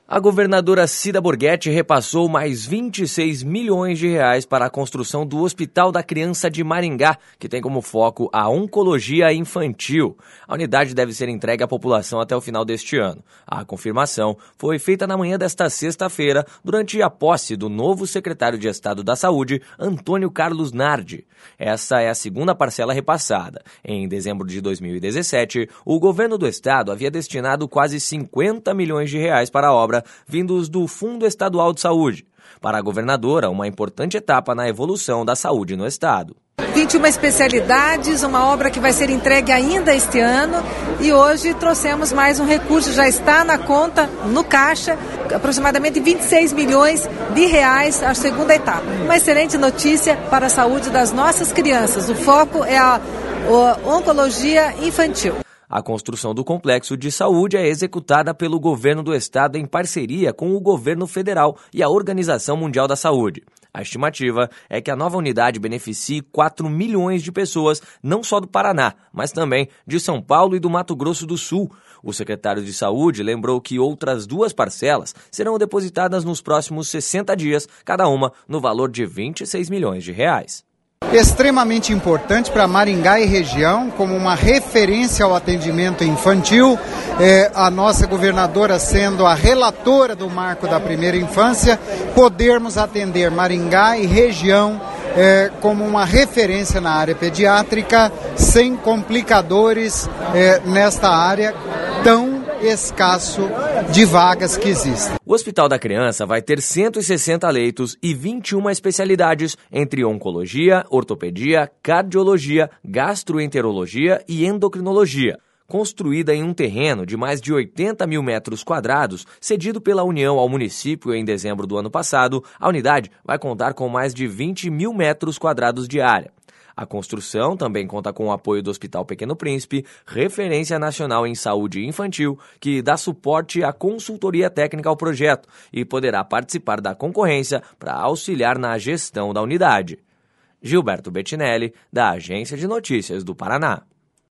A governadora Cida Borghetti repassou mais 26 milhões de reais para a construção do Hospital da Criança de Maringá, que tem como foco a oncologia infantil. A unidade deve ser entregue à população até o final deste ano. A confirmação foi feita na manhã desta sexta-feira, durante a posse do novo secretário de Estado da Saúde, Antônio Carlos Nardi. Essa é a segunda parcela repassada. Em dezembro de 2017, o governo do estado havia destinado quase 50 milhões de reais para a obra, vindos do Fundo Estadual de Saúde. Para a governadora, uma importante etapa na evolução da saúde no estado. 21 especialidades, uma obra que vai ser entregue ainda este ano, e hoje trouxemos mais um recurso, já está na conta, no caixa, aproximadamente 26 milhões de reais a segunda etapa. Uma excelente notícia para a saúde das nossas crianças. O foco é a oncologia infantil. A construção do complexo de saúde é executada pelo governo do estado em parceria com o governo federal e a Organização Mundial da Saúde. A estimativa é que a nova unidade beneficie 4 milhões de pessoas, não só do Paraná, mas também de São Paulo e do Mato Grosso do Sul. O secretário de Saúde lembrou que outras 2 parcelas serão depositadas nos próximos 60 dias, cada uma no valor de 26 milhões de reais. Extremamente importante para Maringá e região, como uma referência ao atendimento infantil, a nossa governadora sendo a relatora do marco da primeira infância, podermos atender Maringá e região como uma referência na área pediátrica, sem complicadores nesta área tão escasso de vagas que existem. O Hospital da Criança vai ter 160 leitos e 21 especialidades, entre oncologia, ortopedia, cardiologia, gastroenterologia e endocrinologia. Construída em um terreno de mais de 80 mil metros quadrados, cedido pela União ao município em dezembro do ano passado, a unidade vai contar com mais de 20 mil metros quadrados de área. A construção também conta com o apoio do Hospital Pequeno Príncipe, referência nacional em saúde infantil, que dá suporte à consultoria técnica ao projeto e poderá participar da concorrência para auxiliar na gestão da unidade. Gilberto Bettinelli, da Agência de Notícias do Paraná.